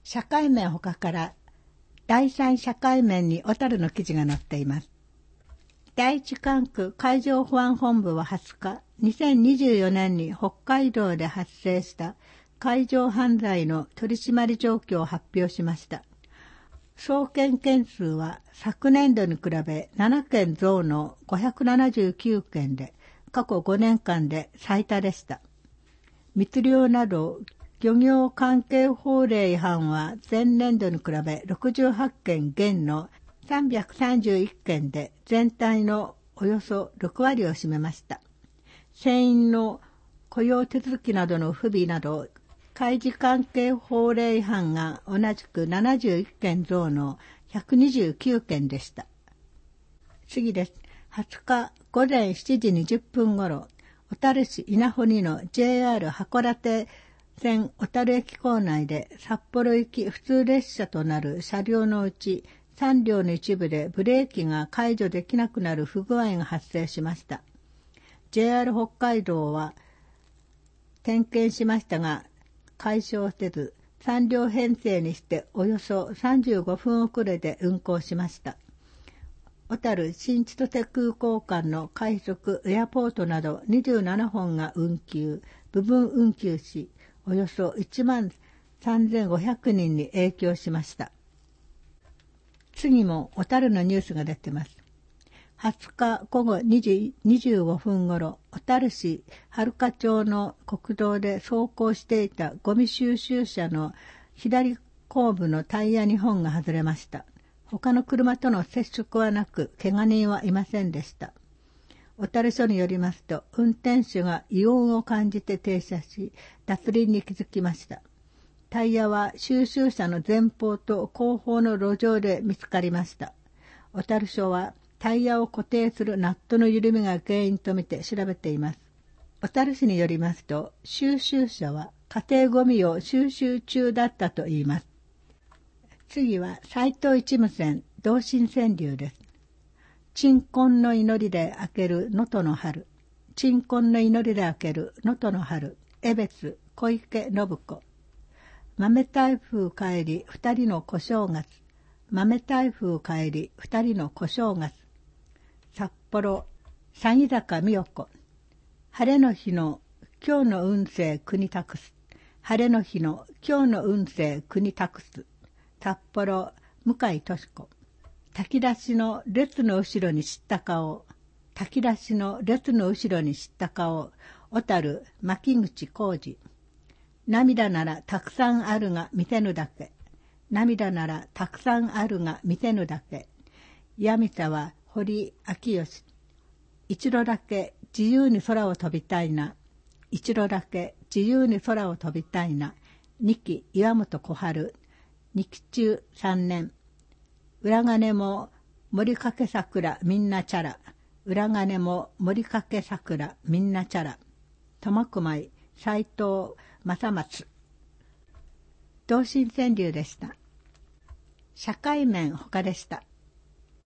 社会面他から第三社会面に小樽の記事が載っています。第一管区海上保安本部は20日、2024年に北海道で発生した海上犯罪の取り締まり状況を発表しました。送検件数は昨年度に比べ7件増の579件で、過去5年間で最多でした。密漁など漁業関係法令違反は前年度に比べ68件減の331件で全体のおよそ6割を占めました。船員の雇用手続きなどの不備など海事関係法令違反が同じく71件増の129件でした。次です。20日午前7時20分頃、小樽市稲穂2の JR 函館線小樽駅構内で札幌行き普通列車となる車両のうち3両の一部でブレーキが解除できなくなる不具合が発生しました。JR 北海道は点検しましたが解消せず、3両編成にしておよそ35分遅れで運行しました。小樽新千歳空港間の快速エアポートなど27本が運休、部分運休し、およそ13,500人に影響しました。次も小樽のニュースが出てます。20日午後2時25分頃、小樽市春香町の国道で走行していたゴミ収集車の左後部のタイヤ2本が外れました。他の車との接触はなく、怪我人はいませんでした。小樽署によりますと、運転手が異音を感じて停車し、脱輪に気づきました。タイヤは収集車の前方と後方の路上で見つかりました。小樽署はタイヤを固定するナットの緩みが原因とみて調べています。小樽市によりますと、収集車は家庭ゴミを収集中だったといいます。次は斎藤一夢線同心川柳です。鎮魂の祈りで明ける能登の春。鎮魂の祈りで明ける能登の春。江別小池信子。豆台風帰り二人の小正月。豆台風帰り二人の小正月。札幌鷺坂美代子。晴れの日の今日の運勢国託す。晴れの日の今日の運勢国託す。札幌向井敏子。炊き出しの列の後ろに知った顔。炊き出しの列の後ろに知った顔。小樽牧口浩二。涙ならたくさんあるが見せぬだけ。涙ならたくさんあるが見せぬだけ。闇沢堀明義。一度だけ自由に空を飛びたいな。一度だけ自由に空を飛びたいな。二期岩本小春。二期中3年。裏金も森かけ桜みんなチャラ。裏金も森かけ桜みんなチャラ。苫小牧斉藤正松。同心川柳でした。社会面他でした。